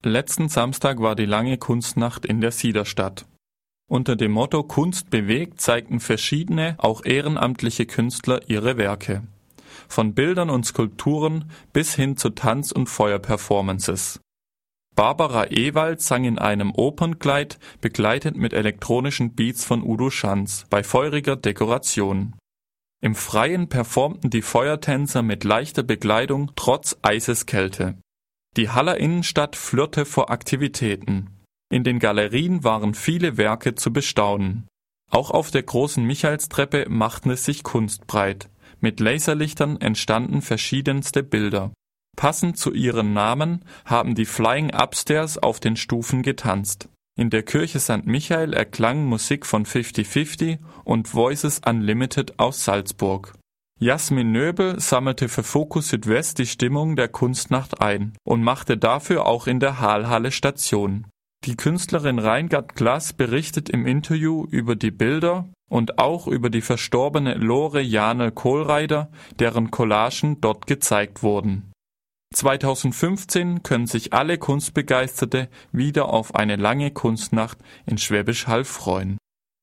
Letzten Samstag war die lange Kunstnacht in der Siederstadt. Unter dem Motto Kunst bewegt zeigten verschiedene, auch ehrenamtliche Künstler ihre Werke. Von Bildern und Skulpturen bis hin zu Tanz- und Feuerperformances. Barbara Ewald sang in einem Opernkleid, begleitet mit elektronischen Beats von Udo Schanz, bei feuriger Dekoration. Im Freien performten die Feuertänzer mit leichter Bekleidung trotz Eiseskälte. Die Haller Innenstadt flirrte vor Aktivitäten. In den Galerien waren viele Werke zu bestaunen. Auch auf der großen Michaelstreppe machten es sich Kunst breit. Mit Laserlichtern entstanden verschiedenste Bilder. Passend zu ihren Namen haben die Flying Upstairs auf den Stufen getanzt. In der Kirche St. Michael erklang Musik von 50/50 und Voices Unlimited aus Salzburg. Jasmin Nöbel sammelte für Focus Südwest die Stimmung der Kunstnacht ein und machte dafür auch in der Haalhalle Station. Die Künstlerin Reingard Glass berichtet im Interview über die Bilder und auch über die verstorbene Lore Janel Kohlreider, deren Collagen dort gezeigt wurden. 2015 können sich alle Kunstbegeisterte wieder auf eine lange Kunstnacht in Schwäbisch Hall freuen.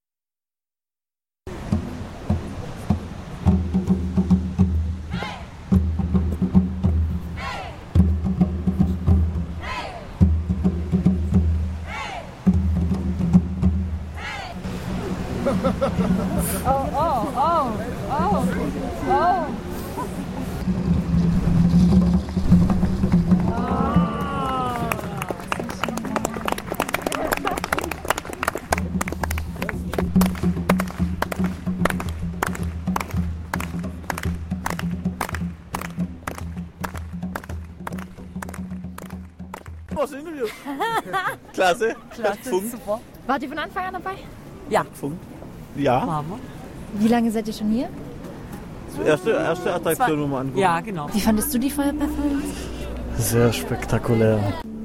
Klasse. Super. Wart ihr von Anfang an dabei? Ja. Ja, Mama. Wie lange seid ihr schon hier? erste Attraktion nochmal angucken. Ja, genau. Wie fandest du die Feuerperformance? Sehr spektakulär.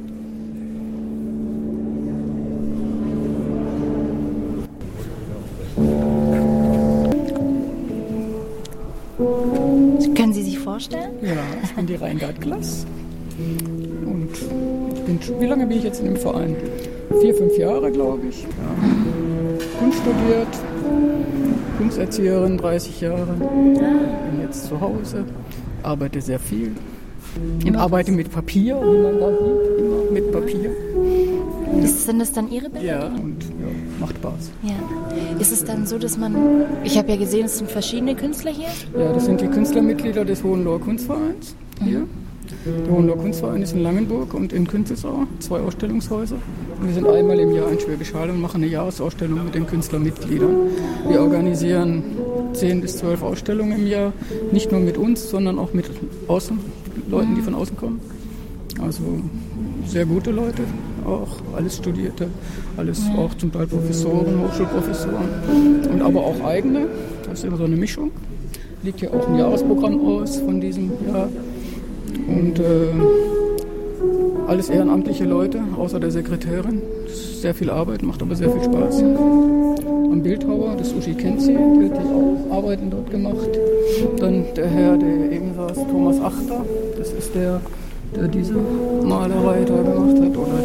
Können Sie sich vorstellen? Ja, ich bin die Reingard Glass. Und wie lange bin ich jetzt in dem Verein? 4, 5 Jahre, glaube ich. Ja. Kunst studiert, Kunsterzieherin, 30 Jahre. Bin jetzt zu Hause, arbeite sehr viel. Und arbeite mit Papier, wie man da sieht, immer mit Papier. Sind das dann Ihre Bilder? Ja, und ja, macht Spaß. Ja. Ist es dann so, dass man, ich habe ja gesehen, es sind verschiedene Künstler hier? Ja, das sind die Künstlermitglieder des Hohenloher Kunstvereins hier. Der Hohenloher Kunstverein ist in Langenburg und in Künzelsau, 2 Ausstellungshäuser. Und wir sind einmal im Jahr in Schwäbisch Hall und machen eine Jahresausstellung mit den Künstlermitgliedern. Wir organisieren 10 bis 12 Ausstellungen im Jahr, nicht nur mit uns, sondern auch mit Leuten, die von außen kommen. Also sehr gute Leute, auch alles Studierte, alles auch zum Teil Professoren, Hochschulprofessoren und aber auch eigene. Das ist immer so eine Mischung. Liegt hier auch ein Jahresprogramm aus von diesem Jahr. Und alles ehrenamtliche Leute, außer der Sekretärin. Sehr viel Arbeit, macht aber sehr viel Spaß. Am Bildhauer, das Uschi kennt sie, die hat auch Arbeiten dort gemacht. Dann der Herr, der eben saß, Thomas Achter, das ist der diese Malerei da gemacht hat. Oder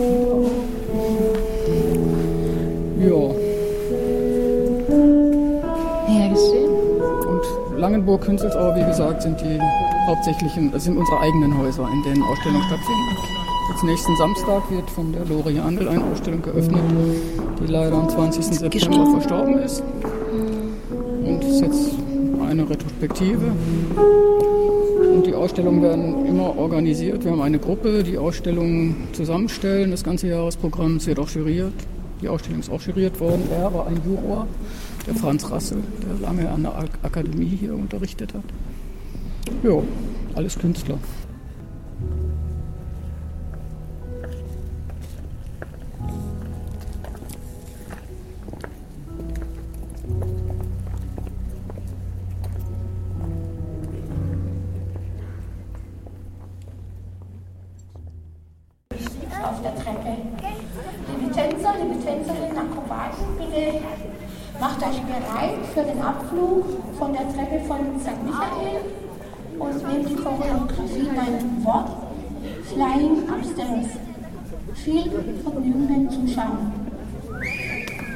ja. Ja, geschehen. Und Langenburg, Künzelsau, wie gesagt, sind die hauptsächlichen, das sind unsere eigenen Häuser, in denen Ausstellungen stattfinden. Jetzt nächsten Samstag wird von der Lore Janel eine Ausstellung geöffnet, die leider am 20. September verstorben ist. Und es ist jetzt eine Retrospektive. Und die Ausstellungen werden immer organisiert. Wir haben eine Gruppe, die Ausstellungen zusammenstellen. Das ganze Jahresprogramm wird auch juriert. Die Ausstellung ist auch juriert worden. Er war ein Juror, der Franz Rassel, der lange an der Akademie hier unterrichtet hat. Ja, alles Künstler. Auf der Treppe. Liebe Tänzer, liebe Tänzerinnen, Akrobaten, bitte macht euch bereit für den Abflug von der Treppe von St. Michael und nehmt die Choreografie mein Wort Flying Upstairs. Viel Vergnügen beim Zuschauen.